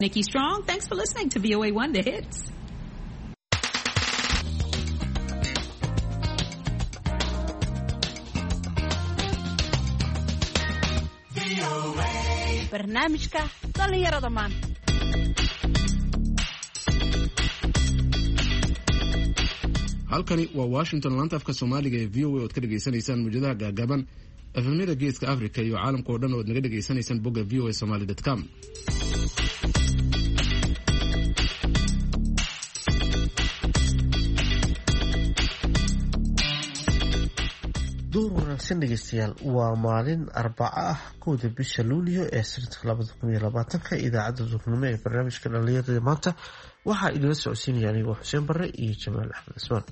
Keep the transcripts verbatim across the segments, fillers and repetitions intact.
Nikki Strong, thanks for listening to V O A one The Hits. barnaamijka dhalinyarada maanta. halkani waa Washington, laanta afka Soomaaliga ee V O A oo ka dhageysanaysaan muujadaha gaagaaban efemyada geeska Afrika iyo caalamka oo dhan oo naga dhageysanaysaan bogga v o a somali dot com. door wanaagsan dhegeystayaal, waa maalin arbaco ah kowda bisha luulyo ee sanadka labada kun iyo labaatanka. idaacadda duurnimo ee barnaamijka dhalinyarada maanta waxaa idila socodsiinaya anigoo xuseen bare iyo jamaal axmed cismaan.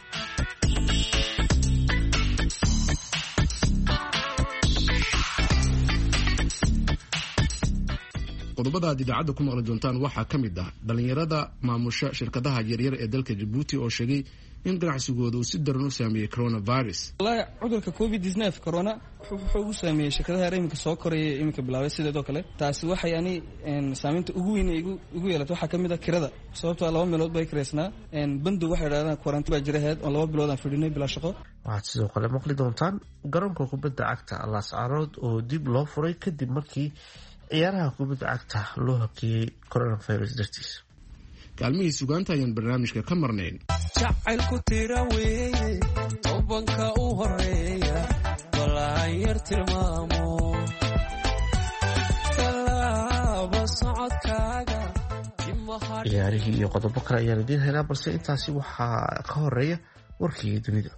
qodobada aad idaacadda ku maqli doontaan waxaa ka mid ah dhalinyarada maamusha shirkadaha yaryar ee dalka Djibouti oo sheegay in ganacsigooda uu si daran u saameeyay coronavirus. wallahi cudurka covid nineteen corona wuxuu ugu saameeyay shirkadaha iminka soo koraya iminka bilaabay sidoo kale. taasi waxay ani saameynta ugu weyn igu ugu yeelatay waxa kamid ah kirada, sababtoo laba meelood bay kireysnaa bandu waxay yiraahdaan quarantine baa jiraheed oo laba bilood aan fadhinay bila shaqo. waxaad sidoo kale maqli doontaan garoonka kubadda cagta Las Arood oo dib loo furay kadib markii ciyaaraha kubadda cagta loo hakiyay coronavirus dartiis. kaalmihii sugaanta ayaan barnaamijka ka marnayn. jacaylku tira weeye tobanka u horeeya walaa yar tilmaamo talaaba socodkaaga. ciyaarihii iyo qodobo kale ayaan idiin helaa, balse intaasi waxaa ka horeeya warkii dunida.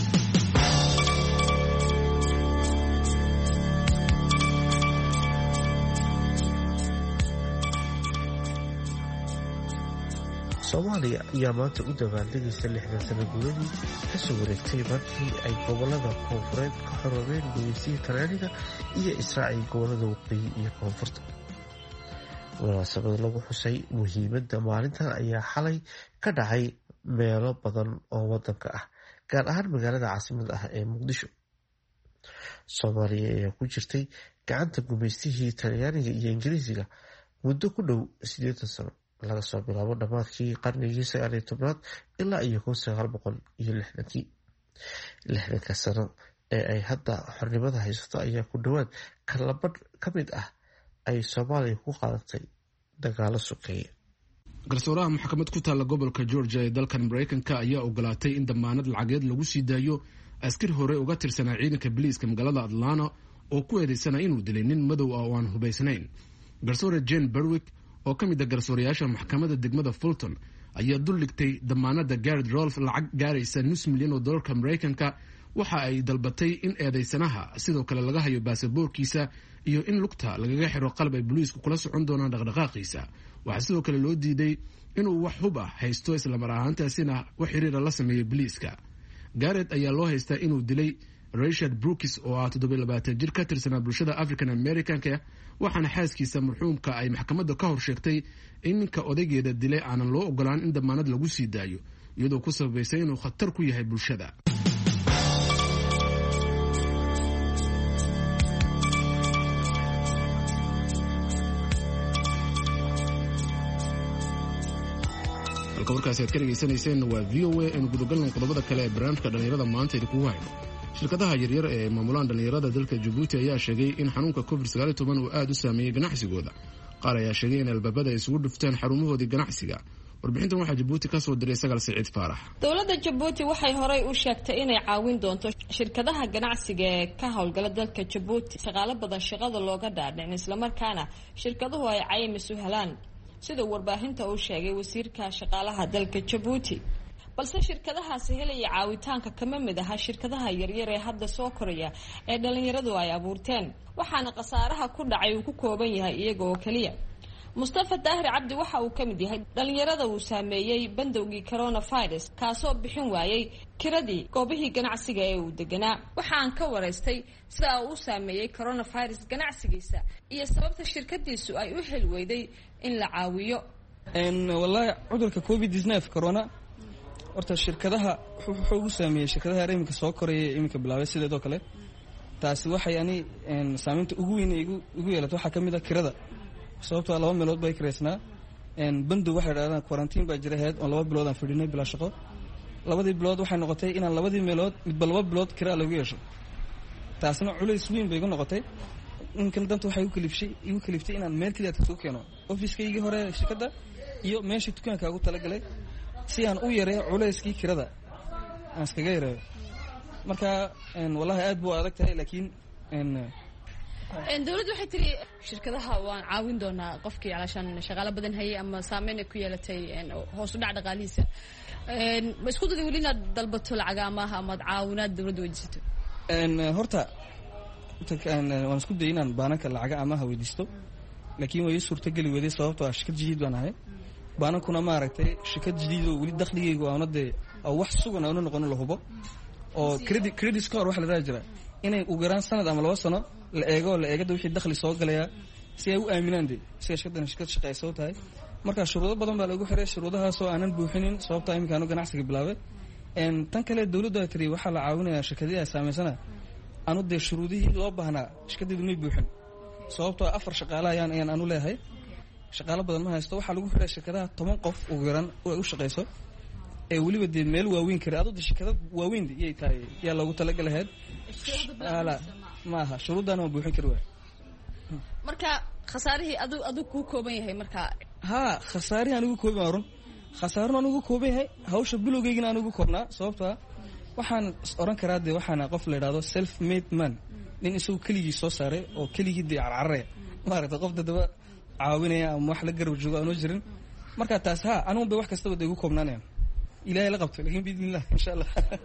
Soomaaliya ayaa maanta u dabaaldegaysa lixdan sano guuradii ka soo wareegtay markii ay gobolada koonfureed ka xoroobeen gumeysihii Talyaaniga iyo israacii gobolada waqooyi iyo koonfurta. munaasabad lagu xusay muhiimadda maalintan ayaa xalay ka dhacay meelo badan oo wadanka ah, gaar ahaan magaalada caasimada ah ee Muqdisho. Soomaaliya ayaa ku jirtay gacanta gumeystihii Talyaaniga iyo Ingiriisiga muddo ku dhow siddeetan sano, laga soo bilaabo dhammaadkii qarnigii sagaal iyo tobnaad ilaa iyo kun sagaal boqol iyo lixdankii. lixdanka sano ee ay hadda xornimada haysato ayaa ku dhowaad kalabadh ka mid ah ay Soomaaliya ku qaadatay dagaalo sokeeye. garsooraha maxkamad ku taalla gobolka Georgia ee dalkan Mareykanka ayaa ogolaatay in damaanad lacageed lagu sii daayo askari hore uga tirsanaa ciidanka biliiska magaalada Atlanta oo ku eedeysanaa inuu dilay nin madow ah oo aan hubaysnayn. garsoore Jane Berwick oo ka mid ah garsoorayaasha maxkamadda degmada Fulton ayaa dul dhigtay damaanadda Garrett Rolfe lacag gaaraysa nus milyan oo doolarka Mareykanka. waxa ay dalbatay in eedeysanaha sidoo kale laga hayo baasaboorkiisa iyo in lugta lagaga xiro qalab ay booliisku kula socon doonaan dhaqdhaqaaqiisa. waxaa sidoo kale loo diiday inuu wax hub ah haysto islamar ahaantaasina wax xiriira la sameeyo booliiska. Garrett ayaa loo haystaa inuu dilay Richard Brooks oo ah toddoba iyo labaatan jir ka tirsanaa bulshada African Americanka, waxaana xaaskiisa marxuumka ay maxkamadda ka hor sheegtay in ninka odaygeeda dilay aanan loo ogolaan in damaanad lagu sii daayo, iyadoo ku sababaysay inuu khatar ku yahay bulshada. halka warkaasi aad ka dhageysanayseen waa V O A. aynu gudagalnay qodobada kale ee barnaamijka dhalinyarada maanta idinkugu hayno. shirkadaha yaryar ee maamulaan dhalinyarada dalka Djibouti ayaa sheegay in xanuunka covid sagaal iyo toban uu aad u saameeyay ganacsigooda. qaar ayaa sheegay in albaabada ay isugu dhuftaan xarumahoodii ganacsiga. warbixintan waxaa Djibouti ka soo diray Sagal Saciid Faarax. dowladda Djibouti waxay horey u sheegtay inay caawin doonto shirkadaha ganacsiga ee ka howlgala dalka Djibouti shaqaale badan shaqada looga dhaadhicin, isla markaana shirkaduhu ay caymis u helaan, sida warbaahinta uu sheegay wasiirka shaqaalaha dalka Djibouti. balse shirkadahaasi helaya caawitaanka kama mid aha shirkadaha yaryar ee hadda soo koraya ee dhalinyaradu ay abuurteen, waxaana khasaaraha ku dhacay uu ku kooban yahay iyaga oo kaliya. Mustafa Daahir Cabdi waxa uu ka mid yahay dhalinyarada uu saameeyay bandowgii coronavirus, kaasoo bixin waayay kiradii goobihii ganacsiga ee uu deganaa. waxaan ka waraystay sida uu saameeyay coronavirus ganacsigiisa iyo sababta shirkadiisu ay u heli weyday in la caawiyo. een wallahi cudurka covid nineteen corona horta shirkadaha wuxuu ugu saameeyay shirkadaha iminka soo koraya iminka bilaabay sidoo kale. taasi waxay ani saameynta ugu weyn igu ugu yeelatay waxa kamid ah kirada, sababtoo laba meelood bay kireysnaa bandu waxay dhahdaan quarantine baa jira heed oo laba bilood aan fadhinay bilaa shaqo labadii bilood waxay noqotay inaan labadii meelood midba laba bilood kiraa lagu yeesho taasna culays weyn bay igu noqotay ninkan danta waxay igu kaliftay igu kaliftay inaan meel kaliya ka soo keeno ofiiskaygii hore shirkadda iyo meeshii dukaanka ugu talagalay si aan u yareeyo culayskii kirada aan iskaga yareeyo marka wallahi aad buu adag tahay laakiin dawladdu waxay tiri shirkadaha waan caawin doonaa qofkii calashaan shaqaale badan hayay ama saameyn ay ku yeelatay hoos u dhac dhaqaalihiisa ma isku daday weli inaad dalbato lacaga amaha amaad caawinaad dawladda weydiisato horta waan isku dayay inaan baananka lacaga amaha weydiisto laakiin way suurtageli weeday sababtoo ah shirkad jadiid baan ahay baanankuna maaragtay shirkad jadiid oo weli dakhligaygu aana dee wax sugan aana noqono la hubo oo credit credit score waxa la raadi jira inay ugu yaraan sanad ama laba sano la eego la eegada wixii dakhli soo galaya si ay u aaminaan de si shirkadan shirkad shaqayso tahay marka shuruudo badan baa lagu xiray shuruudahaas oo aanan buuxinin sababta imika aanu ganacsiga bilaabay een tan kale dawladdu ay tiri waxa la caawinayaa shirkadaha saameysana aanu de shuruudihii loo baahnaa shirkaddu ma buuxin sababtoo afar shaqaale ayaan ayaan aanu leeyahay shaqaale badan ma haysto waxa lagu xiray shirkadaha toban qof ugu yaraan oo u shaqayso ee waliba de meel waaweyn kare adoo shirkadda waaweyn iyay tahay yaa loogu talagalahayd ala maaha shuruudana ma buuxin kari waay marka khasaarihii adu adu ku kooban yahay marka ha khasaarihi anigu kooban run khasaarna anigu kooban yahay hawsha bilowgeygina anigu koobnaa sababtoo waxaan oran karaa de waxaana qof la yiraahdo self made man nin isagu keligii soo saaray oo keligii de carcarray maaragtay qof dadaba caawinaya ama wax la garab joogo aanu jirin marka taas ha anigu bay wax kasta wada igu koobnaanayaan ilaahay la qabto laakiin biidnillah insha Allah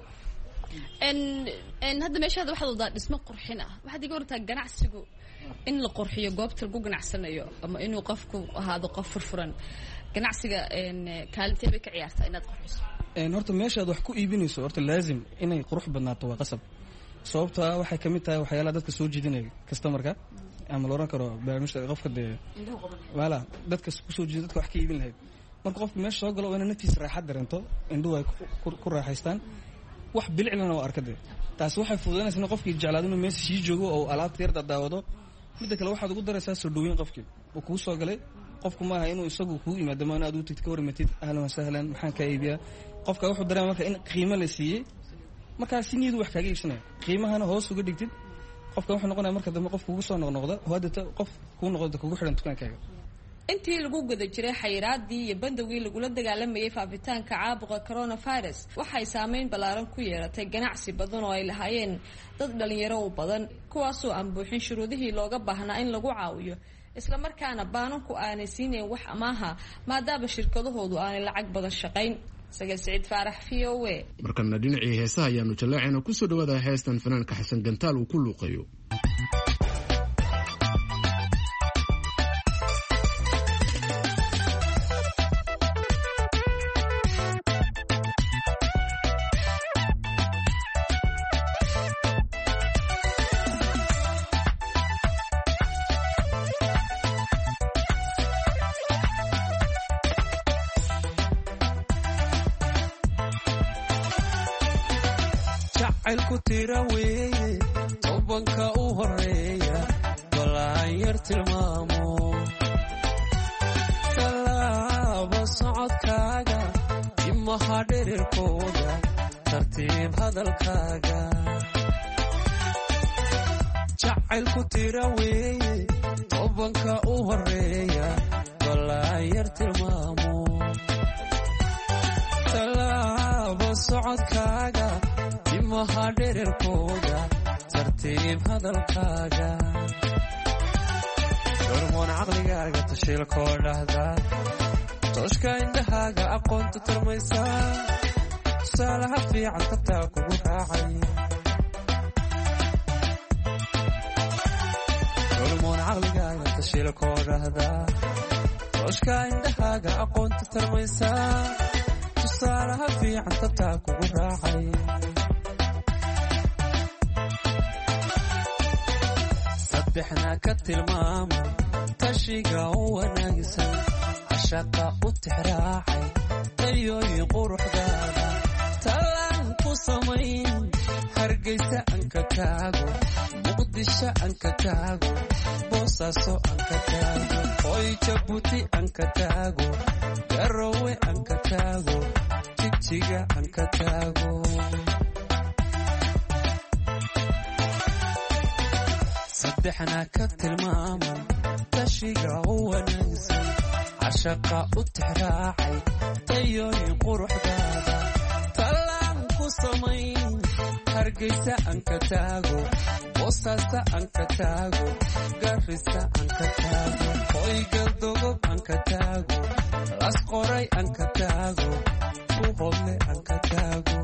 en en hadda meeshaada waxaad wadaa dhismo qurxin ah waxaad iga wartaa ganacsigu in la qurxiyo goobta lagu ganacsanayo ama inuu qofku ahaado qof furfuran ganacsiga en kaalintee bay ka ciyaartaa inaad qurxiso en horta meeshaad wax ku iibinayso horta laazim inay qurux badnaato waa qasab sababta waxay kamid tahay waxyaalaha dadka soo jiidanaya customerka ama la oran karo barnaamijka qofka de wala dadka ku soo jiidan dadka wax ka iibin lahayd marka qofku meesha soo galo waa inuu naftiisa raaxad dareento indhuhu ay ku raaxaystaan wax biliclana waa arkade taas waxay fududeynaysaa in qofkii jeclaado inuu meesha sii joogo oo alaabta yar daawado midda kale waxaad ugu daraysaa soo dhaweyn qofkii oo kugu soo galay qofku maaha inuu isagu kugu yimaado ma aad u tagtid ka warmatid ahlan wa sahlan maxaan ka iibiyaa qofka wuxuu dareemaa marka in qiimo la siiyey markaa si niyadu wax kaaga iibsanaya qiimahana hoos uga dhigtid qofka wuxuu noqonaya marka dambe qof kugu soo noqnoqda oo hadda qof kugu noqdo kugu xidhan dukaankaaga intii lagu guda jiray xayiraadii iyo bandowgii lagula dagaalamayay faafitaanka caabuqa coronavirus waxay saameyn ballaaran ku yeelatay ganacsi badan oo ay lahaayeen dad dhalinyaro u badan kuwaasoo aan buuxin shuruudihii looga baahnaa in lagu caawiyo isla markaana baananku aanay siinayn wax amaaha maadaama shirkadahoodu aanay lacag badan shaqayn sagal siciid faarax v o a markana dhinacii heesaha ayaanu jaleecayna kusoo dhawaada heestan fanaanka xasan gantaal uu ku luuqayo jacaylku tira weeye tobanka u horeeya balaan yar tilmaamo tallaaba socodkaaga timaha dhererkooda tartiib hadalkaaga jacaylku tira weeye tobanka u horeeya balaan yar tilmaamo tallaaba socodkaaga timaha dhererkooda tartiib hadalkaaga hormoon caqligaaga tashiilkoo dhahda tooshka indhahaaga aqoonta tarmaysaa tusaalaha fiican tabtaa kugu raacay hormoon caqligaaga tashiilkoo dhahda tooshka indhahaaga aqoonta tarmaysaa tusaalaha fiican tabtaa kugu raacay saddexna ka tilmaamo tashiga u wanaagsan cashaqa u tixraacay tayooyin quruxdaada talaan ku samayn hargeysa aan ka taago muqdisho aan ka taago boosaaso aan ka taago hoy jabuuti aan ka taago garowe aan ka taago jigjiga aan ka taago saddexna ka tilmaamo tashiga u wanaagsan cashaqa u tixraacay tayooyin quruxdaada talaan ku samayn hargeysa aan ka taago boosaasa aan ka taago garrisa aan ka taago hoy galdogob aan ka taago las qoray aan ka taago buuhoodle aan ka taago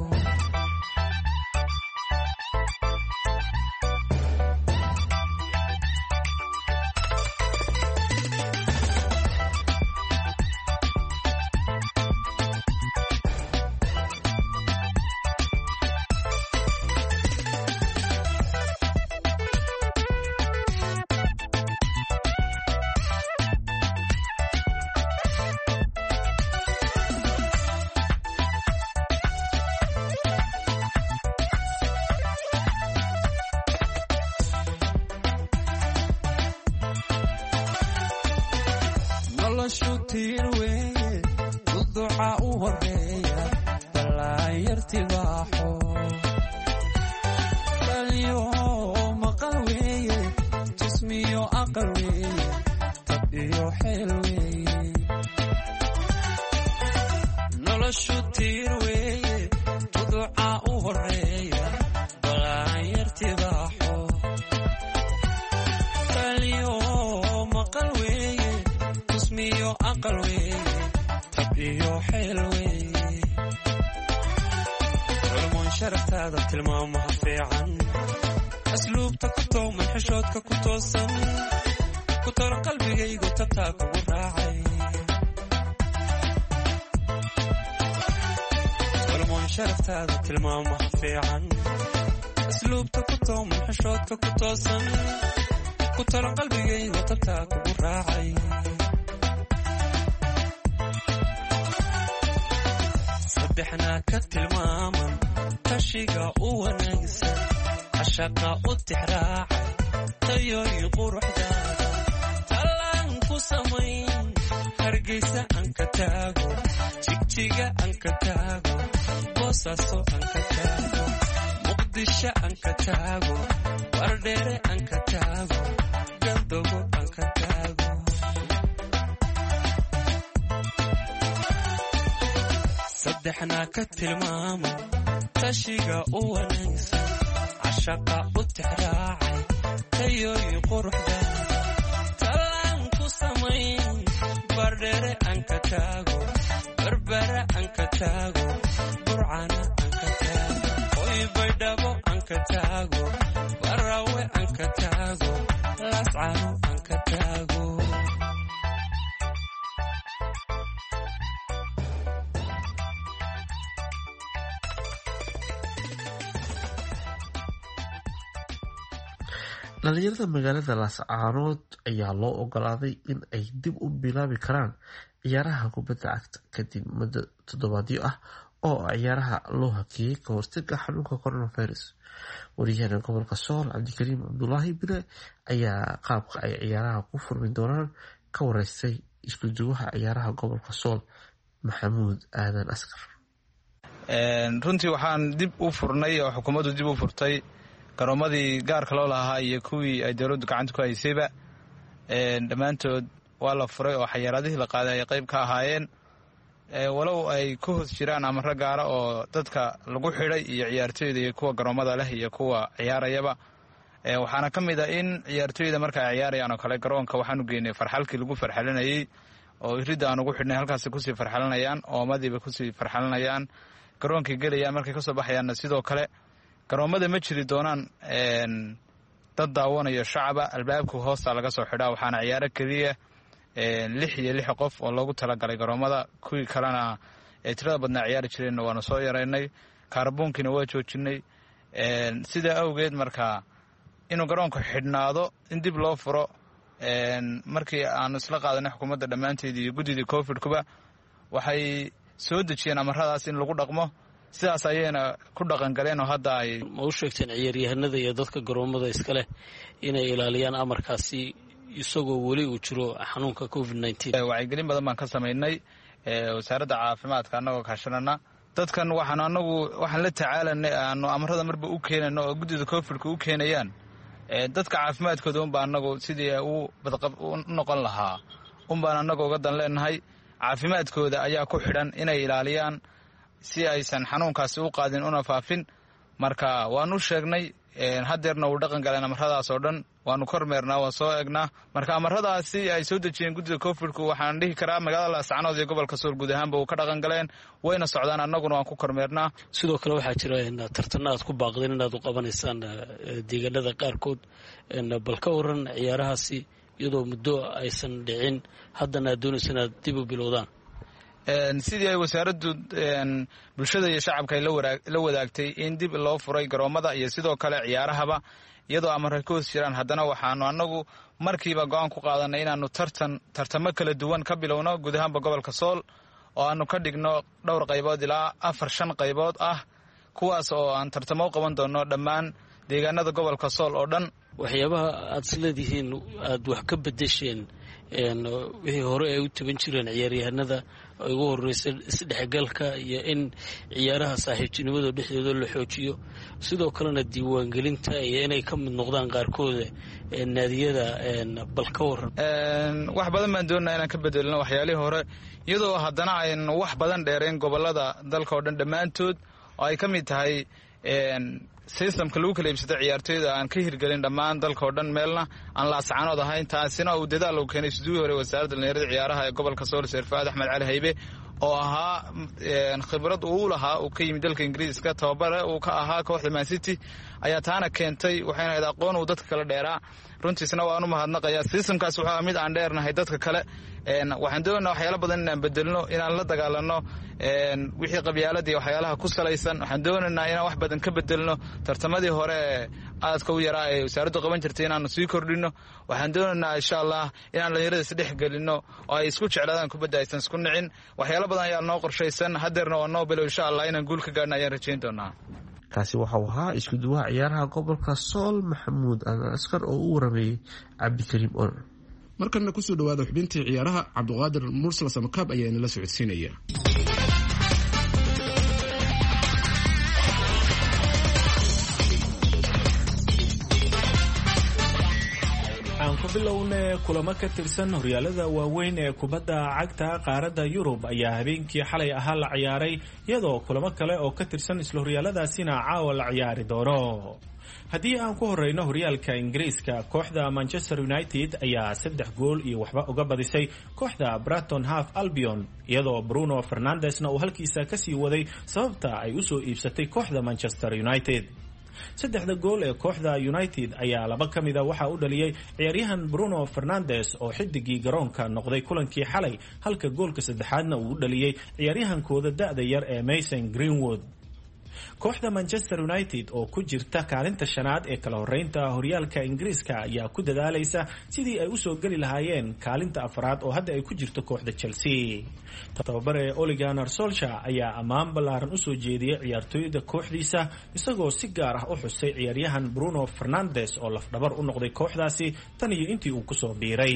noloshutiin weeye duduca u horeeya balaayartibaaxo dhaliyo maqal weeye jismiyo aqal weeye tab iyo xeel weeye noloshutiin weeye duduca u horeeya balaayartibaaxo dhaliyo maqal weeye jismiyo aqal weeye tab iyo xeel weeye culmoon sharaftaada tilmaamaha fiican asluubta ku tooman xishoodka ku toosan ku toro qalbigaygu tabtaa kugu raacay culmoon sharaftaada tilmaamaha fiican asluubta ku tooman xishoodka ku toosan ku toro qalbigaygu tabtaa kugu raacay saddexna ka tilmaaman tashiga u wanaagsan cashaqa u tixraacay tayooyin quruxdaada talaan ku samayn hargeysa aan ka taago jigjiga aan ka taago boosaaso aan ka taago muqdisho aan ka taago wardheere aan ka taago galdogo aan ka taago saddexna ka tilmaamo tashiga u wanaagsan cashaqa u tixraacay tayooyin quruxdaada talaan ku samayn bardheere aan ka taago barbara aan ka taago burcana aan ka taago hoy baydhabo aan ka taago waraawe aan ka taago laascano aan ka taago dhalinyarada magaalada laascaanood ayaa loo ogolaaday in ay dib u bilaabi karaan ciyaaraha kubadda cagta kadib muddo toddobaadyo ah oo ciyaaraha loo hakeeyey ka hortaga xanuunka coronavirus. wariyahana gobolka sool cabdikariim cabdulaahi bile ayaa qaabka ay ciyaaraha ku furmi doonaan ka wareystay isku duwaha ciyaaraha gobolka sool maxamuud aadan askar. runtii waxaan dib u furnay oo xukuumaddu dib u furtay garoomadii gaarka loo lahaa iyo kuwii ay dowladdu gacanta ku haysayba dhammaantood waa la furay oo xayaaradihii la qaaday ay qayb ka ahaayeen walow ay ku hoos jiraan amaro gaara oo dadka lagu xidhay iyo ciyaartooyda iyo kuwa garoomada leh iyo kuwa ciyaarayaba waxaana ka mid a in ciyaartooyda marka ay ciyaarayaan oo kale garoonka waxaanu geynay farxalkii lagu farxalinayey oo iridda aan ugu xidhnay halkaasi kusii farxalinayaan oomadiiba kusii farxalinayaan garoonkay gelayaan markay kasoo baxayaanna sidoo kale garoomada ma jiri doonaan dad daawanayo shacaba albaabka hoosta laga soo xidhaa waxaana ciyaaro keliya lix iyo lix qof oo loogu talagalay garoomada kuwii kalena ee tirada badnaa ciyaari jireenna waanu soo yaraynay kaarboonkiina waa joojinay sidaa awgeed marka inuu garoonku xidhnaado in dib loo furo markii aanu isla qaadanay xukuumadda dhammaanteedii iyo guddidii covidkuba waxay soo dejiyeen amaradaas in lagu dhaqmo sidaas ayayna ku dhaqangaleen oo hadda ay ma u sheegteen ciyaaryahanada iyo dadka garoomada iska leh inay ilaaliyaan amarkaasi isagoo weli uu jiro xanuunka covid nineteen. wacyigelin badan baan ka samaynay wasaaradda caafimaadka annagoo kaashanana dadkan waxaan anagu waxaan la tacaalanay aanu amarada marba u keenano oo guddida covidka u keenayaan dadka caafimaadkooda unbaa anagu sidii u badqab u noqon lahaa unbaan annaga uga dan leenahay. caafimaadkooda ayaa ku xidhan inay ilaaliyaan si aysan xanuunkaasi u qaadin una faafin. marka waanu sheegnay hadeerna uu dhaqan galeen amaradaas oo dhan waanu kormeernaa waan soo egnaa. marka amaradaasi ay soo dejiyeen guddida covidku waxaan dhihi karaa magaalada laascanood iyo gobolka sool guud ahaanba uu ka dhaqan galeen wayna socdaan annaguna waan ku kormeernaa. sidoo kale waxaa jira tartana aad ku baaqdeen inaad u qabanaysaan deegaanada qaarkood bal ka waran ciyaarahaasi iyadoo muddo aysan dhicin haddana aad doonaysa inaad dib u bilowdaan. sidii ay wasaaraddu bulshada iyo shacabka ay la wadaagtay in dib loo furay garoomada iyo sidoo kale ciyaarahaba iyadoo amarka ka hoos jiraan, haddana waxaanu annagu markiiba go-aan ku qaadanay inaanu tartan tartamo kala duwan ka bilowno guud ahaanba gobolka sool oo aanu ka dhigno dhowr qaybood ilaa afar shan qaybood ah kuwaas oo aan tartamo u qaban doono dhammaan deegaanada gobolka sool oo dhan. waxyaabaha aad isleedihiin aad wax ka bedesheen wixii hore ay u taban jireen ciyaaryahanada ay ugu horeysa isdhexgalka iyo in ciyaaraha saaxiibtinimada dhexdooda la xoojiyo, sidoo kalena diiwaangelinta iyo inay ka mid noqdaan qaarkooda naadiyada bal ka waran. wax badan baan doonaa inaan ka bedelno waxyaalihii hore iyadoo haddana aynu wax badan dheereen gobolada dalka oo dhan dhammaantood oo ay ka mid tahay systemka lagu kala iibsada ciyaartooyda aan ka hirgelin dhammaan dalka oo dhan meelna aan laascanood ahayn. taasina uu dadaal u keenay sidii hore wasaaradda dhalinyarada ciyaaraha ee gobolka sool Sheer Faad Axmed Cali Haybe oo ahaa khibrad uu lahaa uu ka yimid dalka Ingiriiska tababare uu ka ahaa kooxda Man City ayaa taana keentay waxayna id aqoon uu dadka kala dheeraa. runtiisna waanu mahadnaqayaa. systemkaas wuxuu mid aan dheernahay dadka kale. waxaan doonaynaa waxyaalo badan inaan bedelno inaan la dagaalano wixii qabyaaladii waxyaalaha ku salaysan. waxaan doonaynaa inaan wax badan ka bedelno tartamadii hore aadka u yaraa ee wasaaraddu qaban jirtay inaanu sii kordhino. waxaan doonaynaa insha allah inaan dhalinyarada isdhex gelino oo ay isku jeclaadaan kubadda aysan isku nicin. waxyaalo badan ayaa noo qorshaysan hadeerna waa noo bilow insha allah inaan guul ka gaarna ayaan rajayn doonaa. kaasi waxau ahaa isku duwaha ciyaaraha gobolka sool maxamuud aadan askar oo u warameeyey cabdikariim on. markana kusoo dhawaada xubintii ciyaaraha cabdiqaadir mursal samakaab ayaa inala socodsiinaya. aan ku bilowne kulamo ka tirsan horyaalada waaweyn ee kubadda cagta qaaradda Yurub ayaa habeenkii xalay ahaa la ciyaaray iyadoo kulamo kale oo ka tirsan isla horyaaladaasina caawa la ciyaari doono. haddii aan ku horeyno horyaalka Ingiriiska, kooxda Manchester United ayaa saddex gool iyo waxba uga badisay kooxda Brighton Hove Albion iyadoo Bruno Fernandesna uu halkiisa kasii waday sababta ay u soo iibsatay kooxda Manchester United. saddexda gool ee kooxda United ayaa laba ka mid ah waxa uu dhaliyay ciyaaryahan Bruno Fernandes oo xidigii garoonka noqday kulankii xalay, halka goolka saddexaadna uu dhaliyay ciyaaryahankooda da'da yar ee Mason Greenwood. kooxda Manchester United oo ku jirta kaalinta shanaad ee kala horeynta horyaalka Ingiriiska ayaa ku dadaalaysa sidii ay u soo gali lahaayeen kaalinta afraad oo hadda ay ku jirto kooxda Chelsea. tababare Ole Gunnar Solskjaer ayaa ammaan ballaaran u soo jeediyay ciyaartooyda kooxdiisa isagoo si gaar ah u xusay ciyaaryahan Bruno Fernandes oo lafdhabar u noqday kooxdaasi tan iyo intii uu ku soo biiray.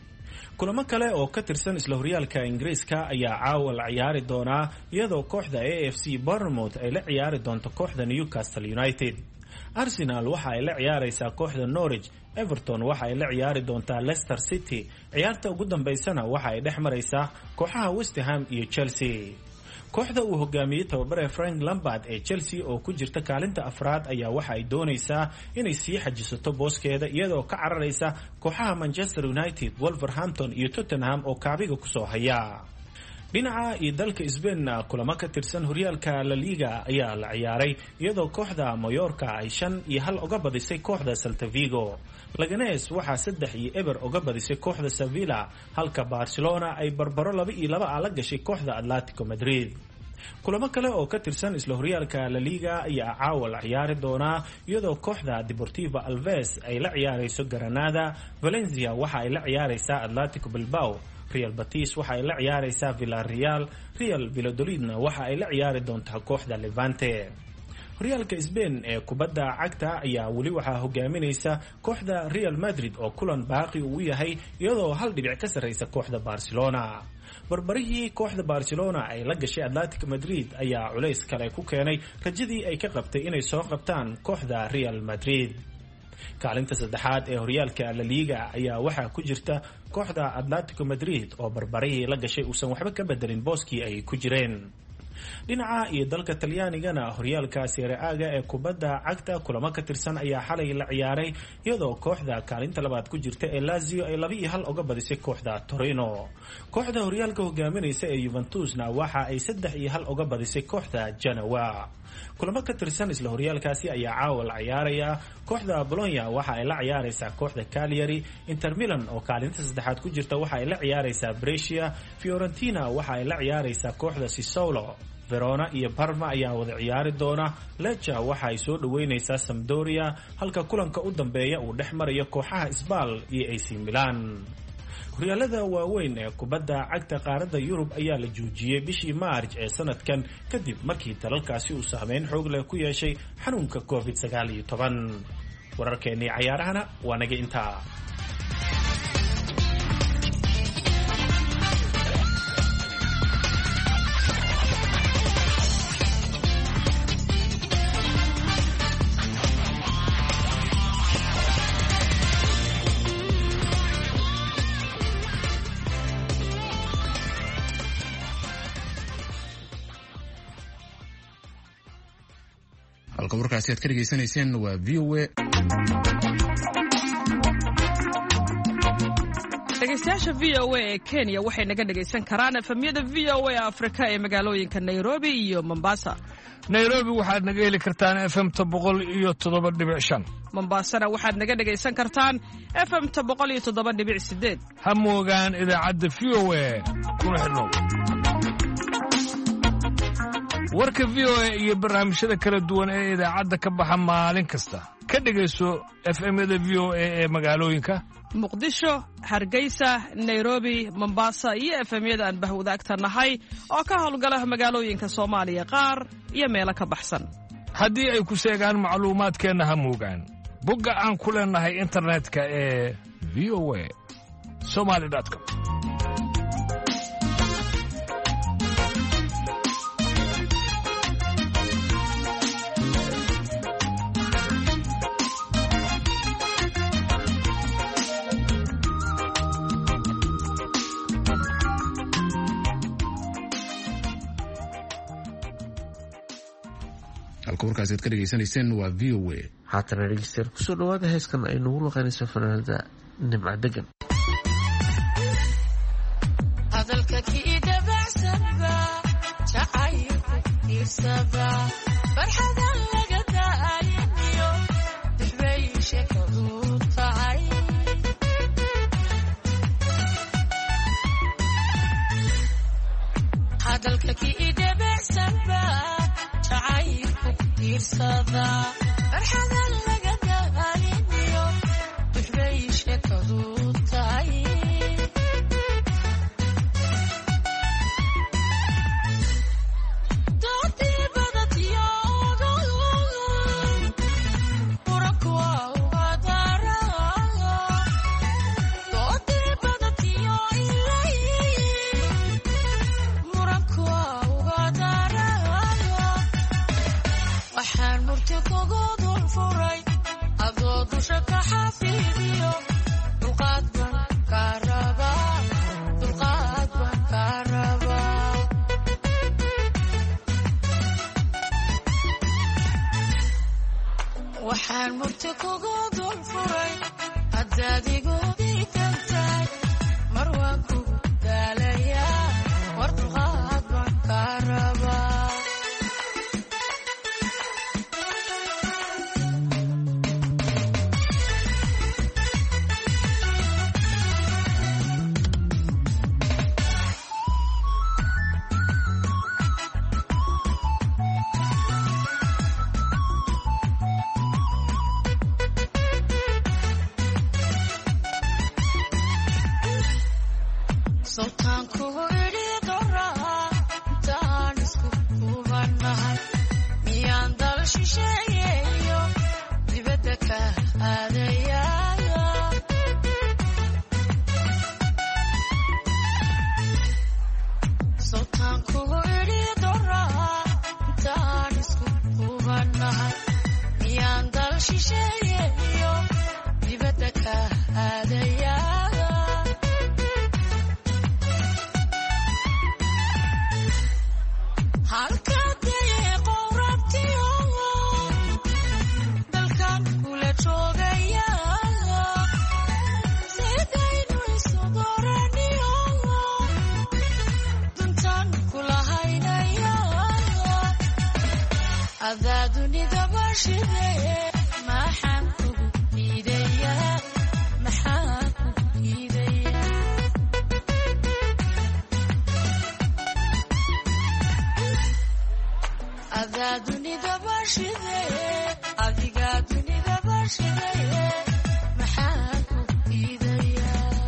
kulamo kale oo ka tirsan isla horyaalka Ingiriiska ayaa caawa la ciyaari doonaa iyadoo kooxda A F C Bournemouth ay la ciyaari doonto kooxda Newcastle United. Arsenal waxa ay la ciyaaraysaa kooxda Norwich, Everton waxa ay la ciyaari doontaa Leicester City. ciyaarta ugu dambeysana waxa ay dhex maraysaa kooxaha West Ham iyo Chelsea. kooxda uu hogaamiyey tababare Frank Lampard ee Chelsea oo ku jirta kaalinta afraad ayaa waxa ay doonaysaa inay sii xajisato booskeeda iyadoo ka cararaysa kooxaha Manchester United, Wolverhampton iyo Tottenham oo kaabiga ku soo haya. dhinaca iyo dalka Spain kulamo ka tirsan horyaalka La Liga ayaa la ciyaaray iyadoo kooxda Mallorca ay shan iyo hal uga badisay kooxda Celta Vigo. Leganes waxaa saddex iyo eber uga badisay kooxda Sevilla, halka Barcelona ay barbaro laba iyo laba la gashay kooxda Atletico Madrid. kulamo kale oo ka tirsan isla horyaalka La Liga ayaa caawa la ciyaari doonaa iyadoo kooxda Deportivo Alaves ay la ciyaarayso Granada, Valencia waxa ay la ciyaaraysaa Atletico Bilbao, real batis waxa ay la ciyaaraysaa villarreal, real valladolidna waxa ay la ciyaari doontaa kooxda levante. horyaalka Spain ee kubadda cagta ayaa weli waxaa hogaaminaysa kooxda Real Madrid oo kulan baaqi uu yahay iyadoo hal dhibic ka sareysa kooxda Barcelona. barbarihii kooxda Barcelona ay la gashay Atletico Madrid ayaa culays kale ku keenay rajadii ay ka qabtay inay soo qabtaan kooxda Real Madrid. kaalinta saddexaad ee horyaalka La Liga ayaa waxaa ku jirta kooxda Atletico Madrid oo barbarihii la gashay uusan waxba ka bedelin booskii ay ku jireen. dhinaca iyo dalka Talyaanigana horyaalka Serie A-ga ee kubadda cagta kulamo ka tirsan ayaa xalay la ciyaaray iyadoo kooxda kaalinta labaad ku jirta ee Lazio ay laba iyo hal uga badisay kooxda Torino. kooxda horyaalka hogaaminaysa ee Juventusna waxa ay saddex iyo hal uga badisay kooxda Genoa. kulamo ka tirsan isla horyaalkaasi ayaa caawa la ciyaaraya. kooxda Bologna waxa ay la ciyaaraysaa kooxda Cagliari, Inter Milan oo kaalinta saddexaad ku jirta waxa ay la ciyaaraysaa Brescia, Fiorentina waxa ay la ciyaaraysaa kooxda Sassuolo. Verona iyo Parma ayaa wada ciyaari doona. Lecce waxa ay soo dhaweynaysaa Sampdoria halka kulanka u dambeeya uu dhex marayo kooxaha Spal iyo A C Milan. horyaalada waaweyn ee kubadda cagta qaaradda Yurub ayaa la joojiyay bishii March ee sanadkan kadib markii dalalkaasi uu saameyn xoog leh ku yeeshay xanuunka covid sagaal iyo toban. wararkeennii cayaarahana waa naga intaa. halka warkaasi aad ka dhageysanayseen waa V O A. dhegeystayaasha V O A ee Kenya waxay naga dhageysan karaan efemyada V O A Afrika ee magaalooyinka Nairobi iyo Mombasa. Nairobi waxaad naga heli kartaan F M ta boqol iyo toddoba dhibic shan. Mombasana waxaad naga dhageysan kartaan F M ta boqol iyo toddoba dhibic sideed. Ha moogaan idaacadda V O A kuna xidhnow. warka V O A iyo barnaamijyada kala duwan ee idaacadda ka baxa maalin kasta ka dhageyso F M-yada V O A ee magaalooyinka Muqdisho, Hargeysa, Nairobi, Mombasa iyo F M-yada aan bahwadaagta nahay oo ka howlgala magaalooyinka Soomaaliya qaar iyo meelo ka baxsan. haddii ay ku sheegaan macluumaadkeena ha moogaan bogga aan ku leenahay internetka ee v o a somali dot com. halka warkaasi aad ka dhageysanayseen waa V O A. haatana dhegeystayaal kusoo dhawaada heeskan ay nagu luqeynayso fanaanada Nimca Degan. hadalka kii dabacsanba jacaylku irsaba farxadan laga daayiyo dixbay sheekadu tahay hadalka kii dabacsanba irsada farxadan laga daayiyo dixbay sheekadu tahay waxaan murti kugu dul furay haddaad igu diidan tahay mar waan kugu daalayaa war dulqaad baan kaa rabaa sawtaan kugu idhi doraa intaan isku hubanahay miyaan dal shisheeye iyo dibadda ka aadaya adaa dunida bashide maxaan kugu diidaya maxaan kugu diidaya adaa dunida bashide adigaa dunida bashide maxaan kugu diidaya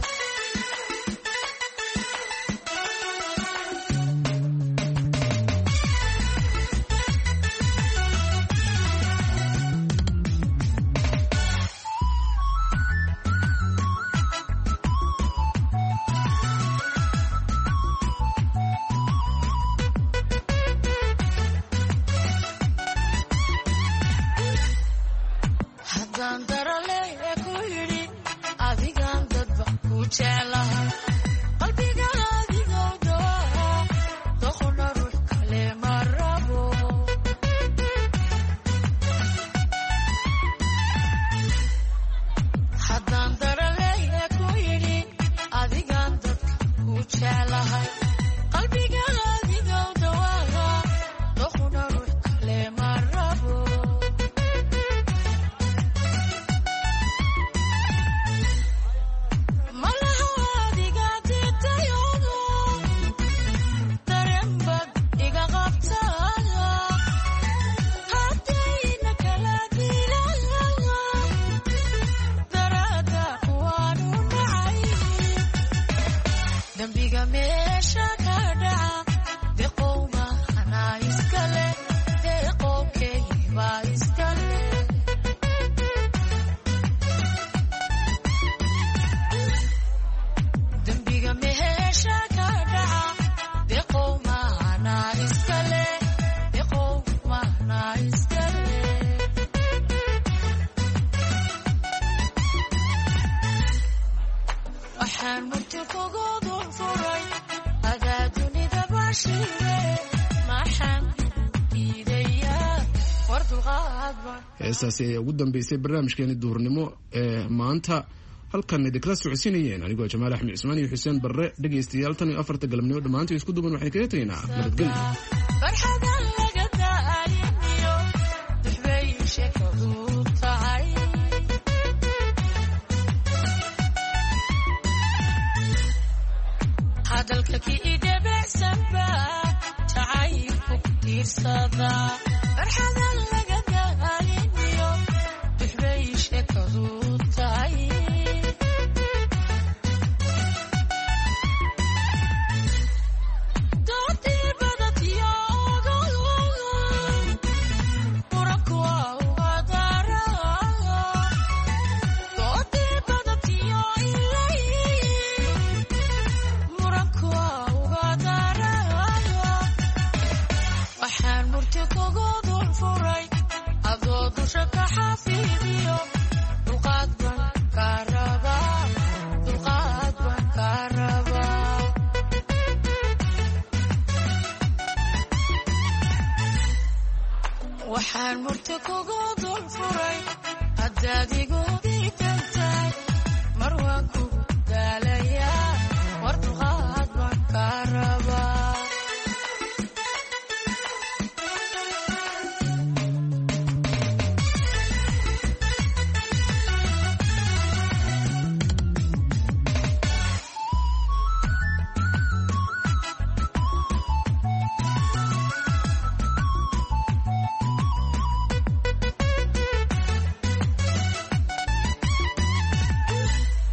heestaasi ayaa ugu dambeysay barnaamijkeeni duhurnimo ee maanta halkan idinkala socodsiinayeen anigoo jamaal axmed cismaan iyo xuseen barre dhegaystayaal tan iyo afarta galabnimo dhammaantii isku duban waxay kaga tegaynaa nabadgelyo hadalka ki idebecsanba jacaylku tiirsada farxadan laga daaliniyo duxbay sheekadu tahay doodii badatiyo muranku waa uga dara doodii badatiyo ilay muranku waa uga dara waxaan murti kugu dul furay adoo dusha ka xafiidiyo dulqaad baan ka rabaa dulqaad baan ka rabaa waxaan murti kugu dul furay haddaad igu diidan tahay mar waan kugu daalayaa war dulqaad baan ka rabaa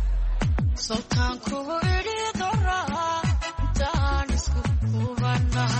sawtaan kugu idhi doraa intaan isku hubanahay